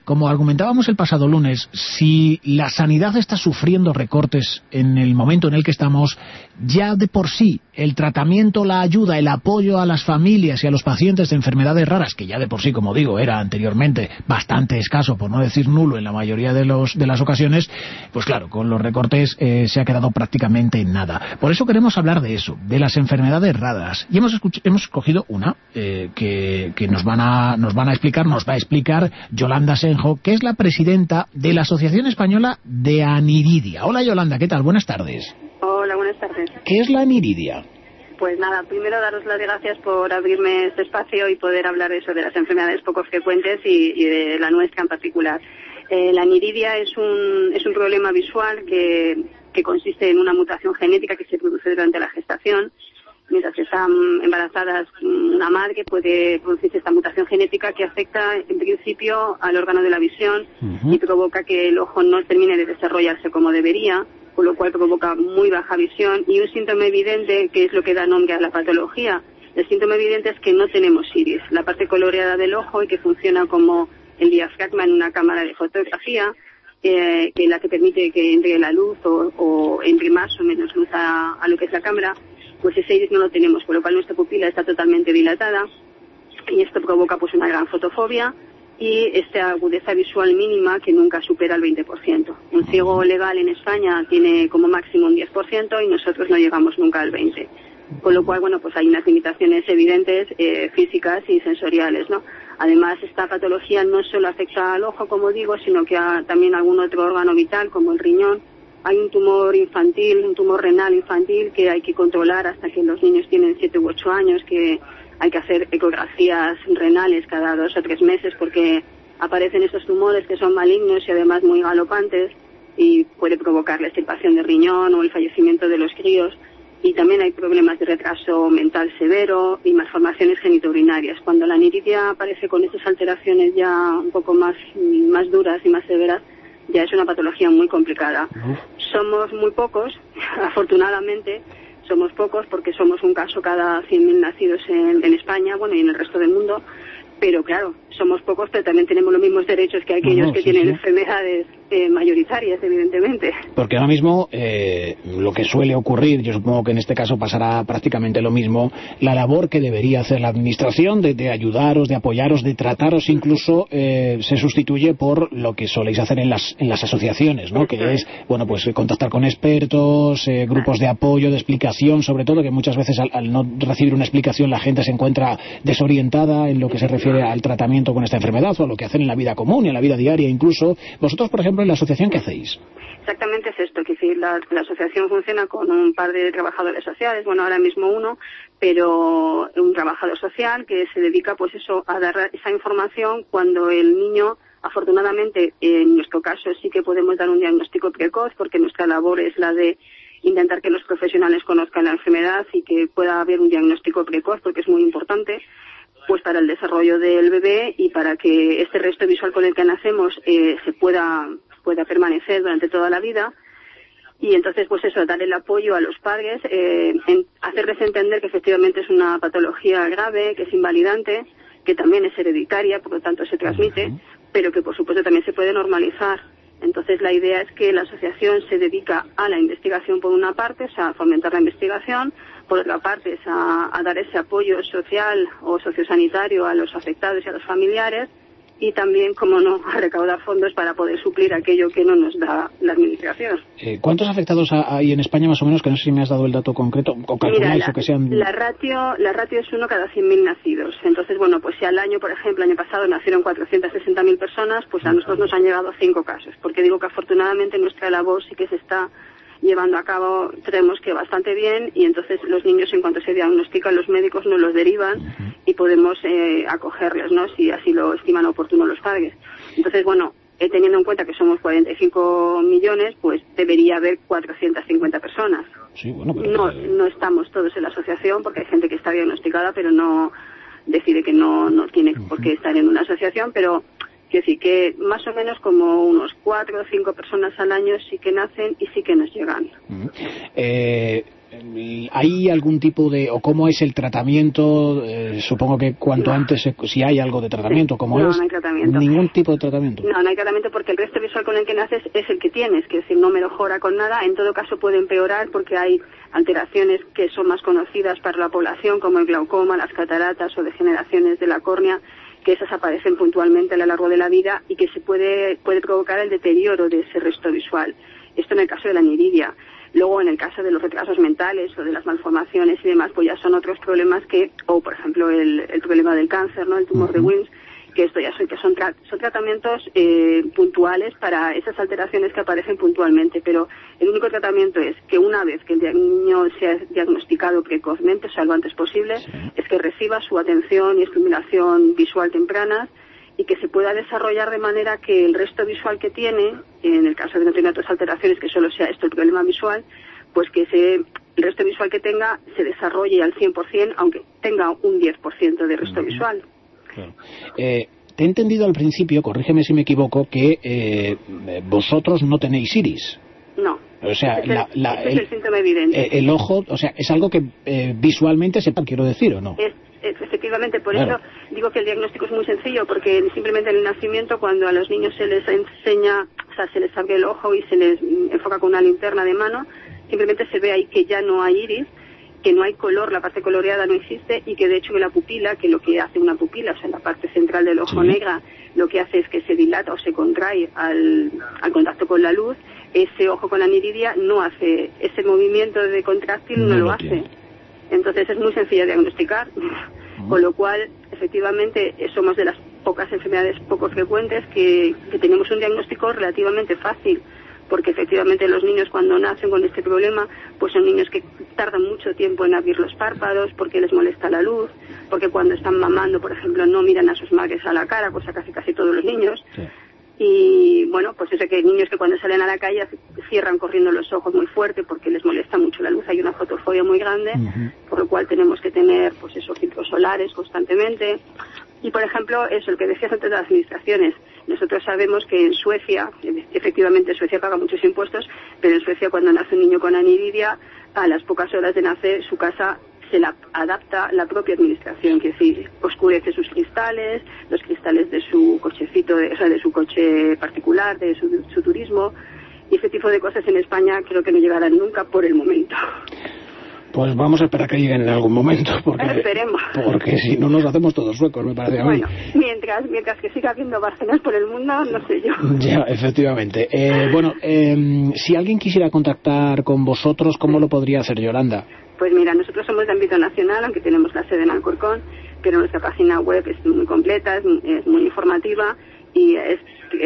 como argumentábamos el pasado lunes, si la sanidad está sufriendo recortes en el momento en el que estamos, ya de por sí el tratamiento, la ayuda, el apoyo a las familias y a los pacientes de enfermedades raras, que ya de por sí, como digo, era anteriormente bastante escaso, por no decir nulo en la mayoría de las ocasiones, pues claro, con los recortes se ha quedado prácticamente en nada. Por eso queremos hablar de eso, de las enfermedades raras. Y hemos escogido una que nos va a explicar Yolanda Senjo, que es la presidenta de la Asociación Española de Aniridia. Hola Yolanda, ¿qué tal? Buenas tardes. Hola, buenas tardes. ¿Qué es la aniridia? Pues nada, primero daros las gracias por abrirme este espacio y poder hablar de eso, de las enfermedades poco frecuentes y de la nuestra en particular. La aniridia es un problema visual que consiste en una mutación genética que se produce durante la gestación. Mientras están embarazadas una madre puede producirse esta mutación genética que afecta en principio al órgano de la visión y provoca que el ojo no termine de desarrollarse como debería, con lo cual provoca muy baja visión y un síntoma evidente, que es lo que da nombre a la patología. El síntoma evidente es que no tenemos iris, la parte coloreada del ojo, y que funciona como el diafragma en una cámara de fotografía, que la que permite que entre la luz o entre más o menos luz a lo que es la cámara, pues ese iris no lo tenemos, con lo cual nuestra pupila está totalmente dilatada y esto provoca pues una gran fotofobia y esta agudeza visual mínima que nunca supera el 20%. Un ciego legal en España tiene como máximo un 10% y nosotros no llegamos nunca al 20%. Con lo cual, bueno, pues hay unas limitaciones evidentes físicas y sensoriales, ¿no? Además, esta patología no solo afecta al ojo, como digo, sino que también a algún otro órgano vital, como el riñón. Hay un tumor infantil, un tumor renal infantil que hay que controlar hasta que los niños tienen 7 u 8 años, que hay que hacer ecografías renales cada 2 o 3 meses porque aparecen estos tumores que son malignos y además muy galopantes y puede provocar la extirpación de riñón o el fallecimiento de los críos. Y también hay problemas de retraso mental severo y malformaciones genitourinarias. Cuando la aniridia aparece con estas alteraciones ya un poco más duras y más severas, ya es una patología muy complicada. Somos muy pocos, afortunadamente somos pocos porque somos un caso cada 100.000 nacidos en España, bueno, y en el resto del mundo, pero claro, somos pocos, pero también tenemos los mismos derechos que aquellos que tienen enfermedades mayoritarias, evidentemente. Porque ahora mismo lo que suele ocurrir, yo supongo que en este caso pasará prácticamente lo mismo, la labor que debería hacer la administración de ayudaros, de apoyaros, de trataros incluso, se sustituye por lo que soléis hacer en las asociaciones, ¿no? Que es, bueno, pues contactar con expertos, grupos de apoyo, de explicación, sobre todo que muchas veces al no recibir una explicación la gente se encuentra desorientada en lo que se refiere al tratamiento con esta enfermedad o a lo que hacen en la vida común y en la vida diaria incluso. Vosotros, por ejemplo, en la asociación, ¿qué hacéis? Exactamente es esto, que si la asociación funciona con un par de trabajadores sociales, bueno, ahora mismo uno, pero un trabajador social que se dedica pues eso a dar esa información cuando el niño, afortunadamente en nuestro caso sí que podemos dar un diagnóstico precoz porque nuestra labor es la de intentar que los profesionales conozcan la enfermedad y que pueda haber un diagnóstico precoz porque es muy importante pues para el desarrollo del bebé y para que este resto visual con el que nacemos se pueda permanecer durante toda la vida. Y entonces, pues eso, dar el apoyo a los padres, hacerles entender que efectivamente es una patología grave, que es invalidante, que también es hereditaria, por lo tanto se transmite, pero que por supuesto también se puede normalizar. Entonces la idea es que la asociación se dedica a la investigación por una parte, o sea, a fomentar la investigación, por otra parte es a dar ese apoyo social o sociosanitario a los afectados y a los familiares, y también, como no, a recaudar fondos para poder suplir aquello que no nos da la administración. ¿Cuántos afectados hay en España más o menos? Que no sé si me has dado el dato concreto, o calculáis. Mira, o que sean... la ratio es 1 cada 100.000 nacidos. Entonces, bueno, pues si al año, por ejemplo, el año pasado nacieron 460.000 personas, pues a nosotros nos han llegado 5 casos. Porque digo que afortunadamente nuestra labor sí que se está llevando a cabo, creemos que bastante bien, y entonces los niños, en cuanto se diagnostican, los médicos nos los derivan y podemos acogerlos, ¿no? Si así lo estiman oportuno los padres. Entonces, bueno, teniendo en cuenta que somos 45 millones, pues debería haber 450 personas. Sí, bueno, pero... No estamos todos en la asociación porque hay gente que está diagnosticada, pero no decide que no tiene por qué estar en una asociación, pero quiero decir que más o menos como unos 4 o 5 personas al año sí que nacen y sí que nos llegan. ¿Hay algún tipo de, o cómo es el tratamiento? Supongo que cuanto antes, si hay algo de tratamiento, ¿cómo es? No hay tratamiento. ¿Ningún tipo de tratamiento? No hay tratamiento porque el resto visual con el que naces es el que tienes, que es decir, no mejora con nada. En todo caso puede empeorar porque hay alteraciones que son más conocidas para la población, como el glaucoma, las cataratas o degeneraciones de la córnea, que esas aparecen puntualmente a lo largo de la vida y que se puede provocar el deterioro de ese resto visual. Esto en el caso de la aniridia. Luego, en el caso de los retrasos mentales o de las malformaciones y demás, pues ya son otros problemas o por ejemplo el problema del cáncer, ¿no? El tumor de Wilms, que esto ya son tratamientos puntuales para esas alteraciones que aparecen puntualmente, pero el único tratamiento es que una vez que el niño sea diagnosticado precozmente, o sea, lo antes posible, es que reciba su atención y estimulación visual temprana y que se pueda desarrollar de manera que el resto visual que tiene, en el caso de no tener otras alteraciones, que solo sea esto el problema visual, pues que el resto visual que tenga se desarrolle al 100%, aunque tenga un 10% de resto visual. Claro. Te he entendido al principio, corrígeme si me equivoco, que vosotros no tenéis iris. No. O sea, es el síntoma evidente. El ojo, o sea, es algo que visualmente se quiero decir, ¿o no? Efectivamente, por eso digo que el diagnóstico es muy sencillo, porque simplemente en el nacimiento, cuando a los niños se les enseña, o sea, se les abre el ojo y se les enfoca con una linterna de mano, simplemente se ve ahí que ya no hay iris, que no hay color, la parte coloreada no existe, y que de hecho la pupila, que lo que hace una pupila, o sea, la parte central del ojo negra, lo que hace es que se dilata o se contrae al contacto con la luz. Ese ojo con la aniridia no hace ese movimiento de contráctil, no lo hace. Entonces es muy sencillo de diagnosticar, con lo cual efectivamente somos de las pocas enfermedades poco frecuentes que tenemos un diagnóstico relativamente fácil, porque efectivamente los niños cuando nacen con este problema pues son niños que tardan mucho tiempo en abrir los párpados porque les molesta la luz, porque cuando están mamando, por ejemplo, no miran a sus madres a la cara, cosa casi todos los niños. Y bueno, pues eso, que hay niños que cuando salen a la calle cierran corriendo los ojos muy fuerte porque les molesta mucho la luz, hay una fotofobia muy grande, por lo cual tenemos que tener pues esos filtros solares constantemente. Y por ejemplo, eso, el que decías antes de las administraciones, nosotros sabemos que en Suecia, efectivamente Suecia paga muchos impuestos, pero en Suecia cuando nace un niño con aniridia, a las pocas horas de nacer su casa se la adapta la propia administración, que es decir, oscurece sus cristales, los cristales de su cochecito, o sea, de su coche particular, de su turismo, y ese tipo de cosas en España creo que no llegarán nunca por el momento. Pues vamos a esperar que lleguen en algún momento, Esperemos. Porque si no nos hacemos todos suecos, me parece a mí. Bueno, mientras que siga habiendo Bárcenas por el mundo, no sé yo. Ya, efectivamente. Si alguien quisiera contactar con vosotros, ¿cómo lo podría hacer, Yolanda? Pues mira, nosotros somos de ámbito nacional, aunque tenemos la sede en Alcorcón, pero nuestra página web es muy completa, es muy informativa, y es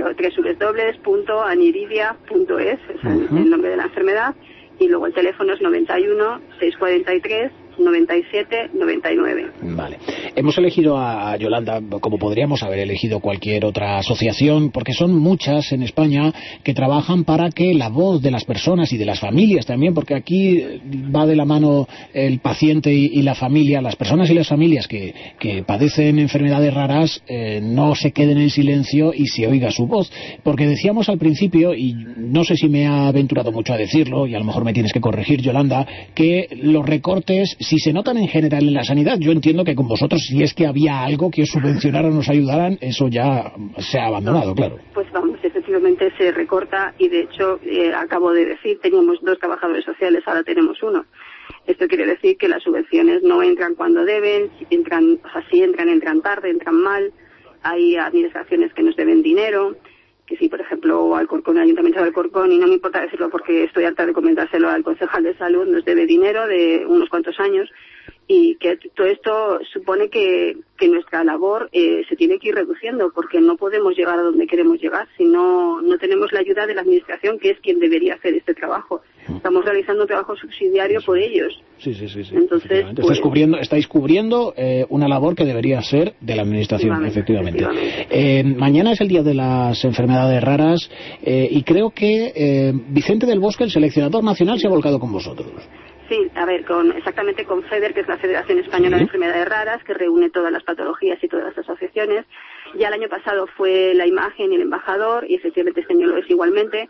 www.aniridia.es, es el nombre de la enfermedad, y luego el teléfono es 91 643 97 99. Vale. Hemos elegido a Yolanda, como podríamos haber elegido cualquier otra asociación, porque son muchas en España que trabajan para que la voz de las personas y de las familias también, porque aquí va de la mano el paciente y la familia, las personas y las familias que padecen enfermedades raras, no se queden en silencio y se oiga su voz. Porque decíamos al principio, y no sé si me ha aventurado mucho a decirlo, y a lo mejor me tienes que corregir, Yolanda, que los recortes, si se notan en general en la sanidad, yo entiendo que con vosotros, si es que había algo que os subvencionaran o os ayudaran, eso ya se ha abandonado, claro. Pues vamos, efectivamente se recorta, y de hecho, acabo de decir, teníamos 2 trabajadores sociales, ahora tenemos 1. Esto quiere decir que las subvenciones no entran cuando deben, si entran tarde, entran mal, hay administraciones que nos deben dinero, que si, por ejemplo, Alcorcón, el Ayuntamiento de Alcorcón, y no me importa decirlo porque estoy harta de comentárselo al concejal de salud, nos debe dinero de unos cuantos años, y que todo esto supone que nuestra labor se tiene que ir reduciendo, porque no podemos llegar a donde queremos llegar si no tenemos la ayuda de la administración, que es quien debería hacer este trabajo. Estamos realizando un trabajo subsidiario por ellos. Sí. Entonces, estáis cubriendo una labor que debería ser de la administración, efectivamente. Mañana es el Día de las Enfermedades Raras, y creo que Vicente del Bosque, el seleccionador nacional, se ha volcado con vosotros. Sí, a ver, exactamente con FEDER, que es la Federación Española de Enfermedades Raras, que reúne todas las patologías y todas las asociaciones. Ya el año pasado fue la imagen y el embajador, y efectivamente este año lo es igualmente.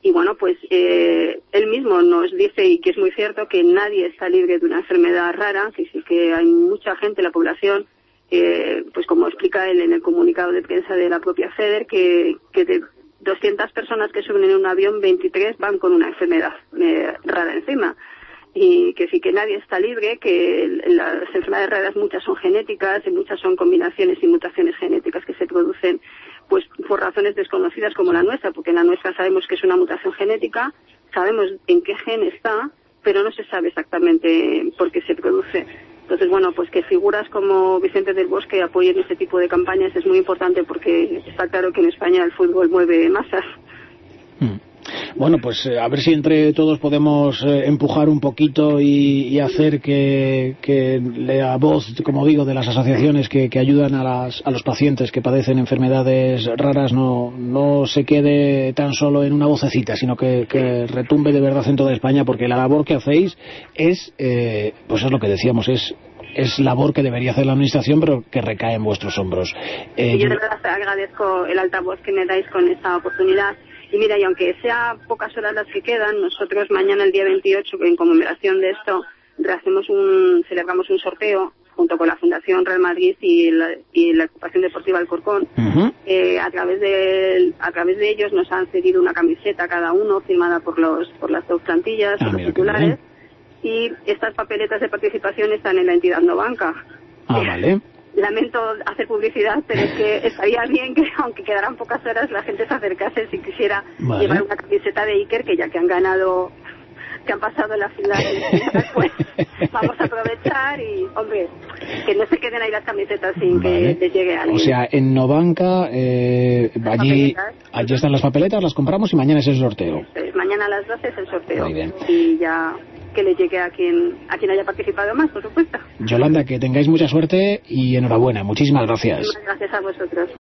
Y bueno, pues él mismo nos dice, y que es muy cierto, que nadie está libre de una enfermedad rara, que sí que hay mucha gente en la población, pues como explica él en el comunicado de prensa de la propia FEDER, que de 200 personas que suben en un avión, 23 van con una enfermedad rara encima. Y que sí que nadie está libre, que las enfermedades raras muchas son genéticas y muchas son combinaciones y mutaciones genéticas que se producen pues por razones desconocidas como la nuestra, porque la nuestra sabemos que es una mutación genética, sabemos en qué gen está, pero no se sabe exactamente por qué se produce. Entonces, bueno, pues que figuras como Vicente del Bosque apoyen este tipo de campañas es muy importante, porque está claro que en España el fútbol mueve masas. Bueno, pues a ver si entre todos podemos empujar un poquito y hacer que la voz, como digo, de las asociaciones que ayudan a los pacientes que padecen enfermedades raras no se quede tan solo en una vocecita, sino que retumbe de verdad en toda España, porque la labor que hacéis es, pues es lo que decíamos, es labor que debería hacer la administración, pero que recae en vuestros hombros. Yo de verdad agradezco el altavoz que me dais con esta oportunidad. Y mira, y aunque sea pocas horas las que quedan, nosotros mañana, el día 28, en conmemoración de esto, celebramos un sorteo junto con la Fundación Real Madrid y la Agrupación Deportiva Alcorcón. A través de ellos nos han cedido una camiseta cada uno, firmada por las dos plantillas, por los titulares. Y estas papeletas de participación están en la entidad Nobanca. Vale. Lamento hacer publicidad, pero es que estaría bien que, aunque quedaran pocas horas, la gente se acercase si quisiera llevar una camiseta de Iker, que ya que han ganado, que han pasado la final, pues vamos a aprovechar y, hombre, que no se queden ahí las camisetas sin que les llegue a alguien. O sea, en Nobanca, allí están las papeletas, las compramos y mañana es el sorteo. Mañana a las 12 es el sorteo. Muy bien. Y ya que le llegue a quien haya participado más, por supuesto. Yolanda, que tengáis mucha suerte y enhorabuena. Muchísimas gracias. Muchas gracias a vosotros.